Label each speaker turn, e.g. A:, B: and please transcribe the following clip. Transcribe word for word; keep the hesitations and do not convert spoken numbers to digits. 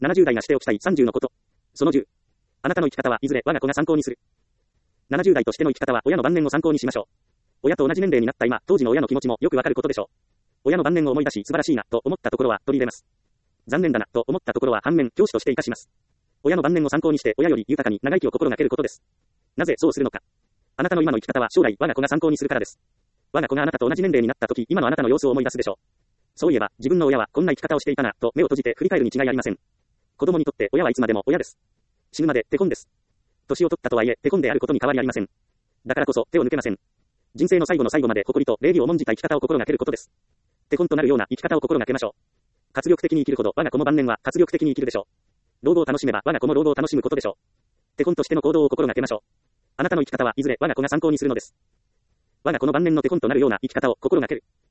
A: ななじゅう代がしておきたいさんじゅうのこと。そのじゅう。あなたの生き方はいずれ我が子が参考にする。ななじゅう代としての生き方は親の晩年を参考にしましょう。親と同じ年齢になった今、当時の親の気持ちもよくわかることでしょう。親の晩年を思い出し素晴らしいなと思ったところは取り入れます。残念だなと思ったところは反面教師として活かします。親の晩年を参考にして親より豊かに長生きを心がけることです。なぜそうするのか。あなたの今の生き方は将来我が子が参考にするからです。我が子があなたと同じ年齢になった時、今のあなたの様子を思い出すでしょう。そういえば、自分の親はこんな生き方をしていたな、と目を閉じて振り返るに違いありません。子供にとって親はいつまでも親です。死ぬまで手こんです。年を取ったとはいえ、手こんであることに変わりありません。だからこそ手を抜けません。人生の最後の最後まで誇りと礼儀を重んじた生き方を心がけることです。手こんとなるような生き方を心がけましょう。活力的に生きるほど我が子も晩年は活力的に生きるでしょう。老後を楽しめば我が子も老後を楽しむことでしょう。手こんとしての行動を心がけましょう。あなたの生き方はいずれ我が子が参考にするのです。我が子の晩年の手こんとなるような生き方を心がける。